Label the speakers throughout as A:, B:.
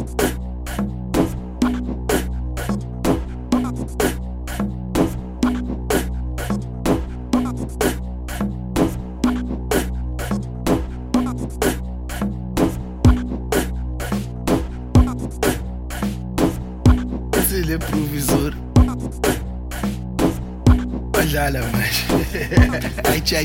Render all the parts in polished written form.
A: Le provisor Olhala manje Ay cha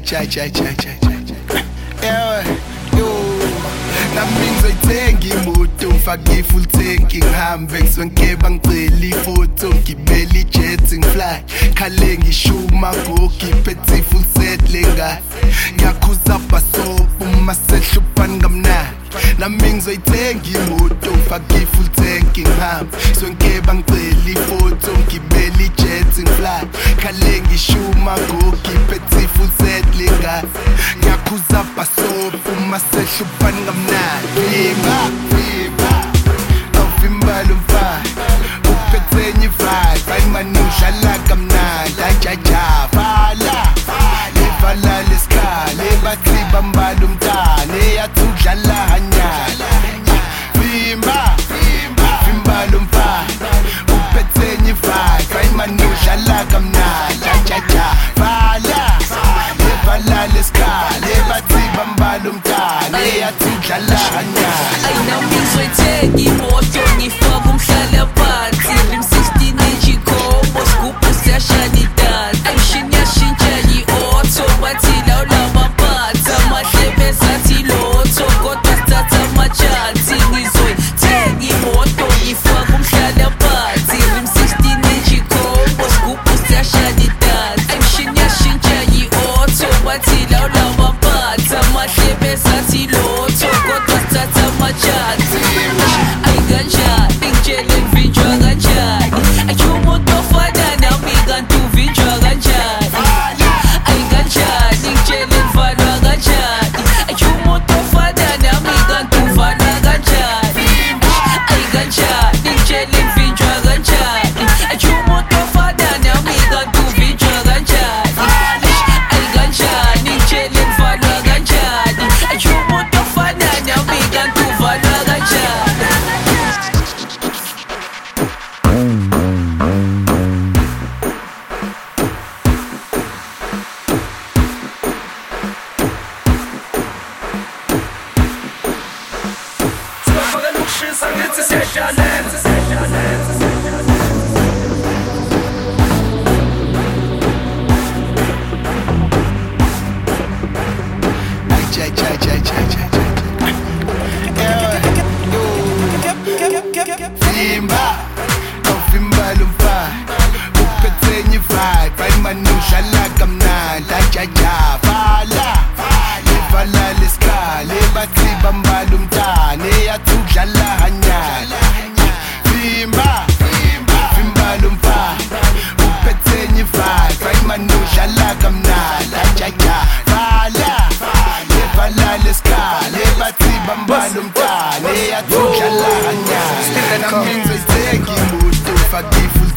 A: yo nami ngizoyithenga imoto ngifake i-full tank ngihambe ngiswenkeba ngicela ifoto ngibele i-jet ngifly khale ngishuma ngiphethe i-full set lengane ngiyakhuza bhasopo uma sehluphani kamnandi nami ngizoyithenga imoto ngifake i-full tank ngihambe ngiswenkeba ngicela ifoto ngibele i-jet ngifly khale ngishuma ngiphethe i-full set lengane ngiyakhuza bhasopo uma sehluphani kamnandi Viva, awuvimba lo mfana uphethe enye i-vibe ayimane udlala kamnandi ajajavala levala lesikhala ebathi bambala umntana eyathi udlala hanyala Vimba lo mfana uphethe enye i-vibe ayimane udlala kamnandi ajajavala levala lesikhala ebathi bambala umntana eyathi udlala hanyala
B: Ayinami ngizoyithenga imoto ngifake umhlala phansi Rim 16 inch combo scoop siyashaya idansi Ayishini yashintsha yi-auto bathi lawo lamaphatha amahlebe ezathi lotho kodwa sithatha amachansi Ngizoyithenga imoto ngifake umhlala phansi Rim 16 inch combo scoop siyashaya idansi Ayishini yashintsha yi-auto bathi lawo lamaphatha amahlebe ezathi lotho kodwa sithatha amachansi Ayinganjani ngitshele ngivinjwa kanjani Ayumuntu ofana nami kanti uvinjwa kanjani Ayinganjani ngitshele ngivalwa kanjani Ayumuntu ofana nami kanti uvalwa kanjani Ayinganjani ngitshele ngivinjwa kanjani Ayumuntu ofana nami kanti uvinjwa kanjani Ayinganjani ngitshele ngivalwa kanjani Ayumuntu ofana nami kanti uvalwa kanjani
A: Vimba, awuvimba lo mfana uphethe enye i-vibe ayimane udlala kamnandi ajajavala levala lesikhala ebathi bambala umntana eyathi udlala hanyala Vimba lo mfana uphethe enye i-vibe ayimane udlala kamnandi ajajavala levala lesikhala ebathi bambala umntana eyathi udlala hanyala nami ngizoyithenga imoto ngifake i-full